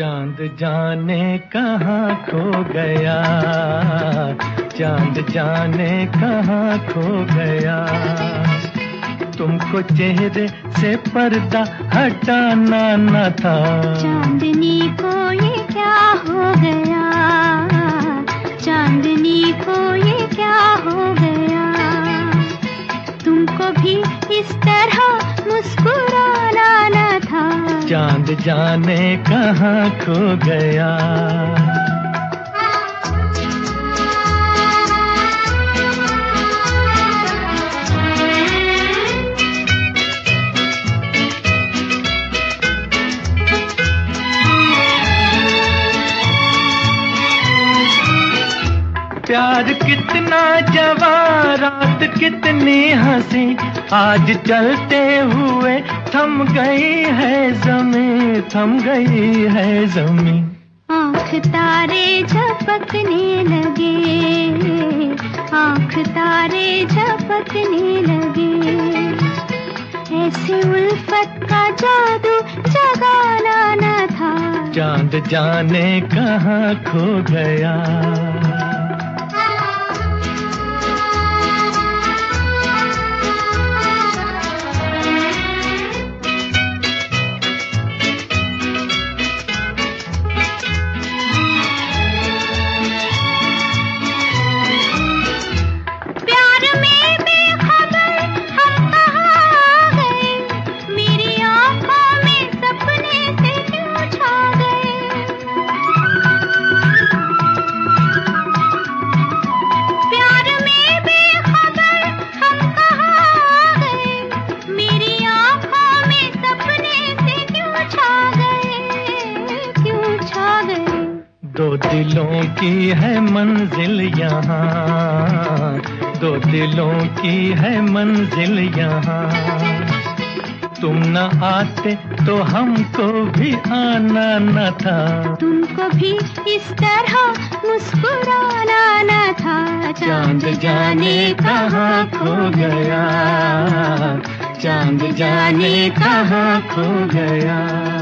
चांद जाने कहाँ खो गया, चांद जाने कहाँ खो गया। तुमको चेहरे से पर्दा हटाना न था। चांदनी को ये क्या हो गया, चांदनी को ये क्या हो गया। तुमको भी इस तरह मुस्कुराना न था। चांद जाने कहाँ खो गया। प्यार कितना जवां, रात कितनी हंसी, आज चलते हुए थम गई है ज़मीं, थम गई है ज़मीं। आँख तारे झपकने लगे, आँख तारे झपकने लगे। ऐसे उल्फत का जादू जगाना न था। चांद जाने कहाँ खो गया। दो दिलों की है मंजिल यहाँ, दो दिलों की है मंजिल यहाँ। तुम न आते तो हमको भी आना न था। तुमको भी इस तरह मुस्कुराना न था। चांद जाने कहाँ खो गया, चांद जाने कहाँ खो गया।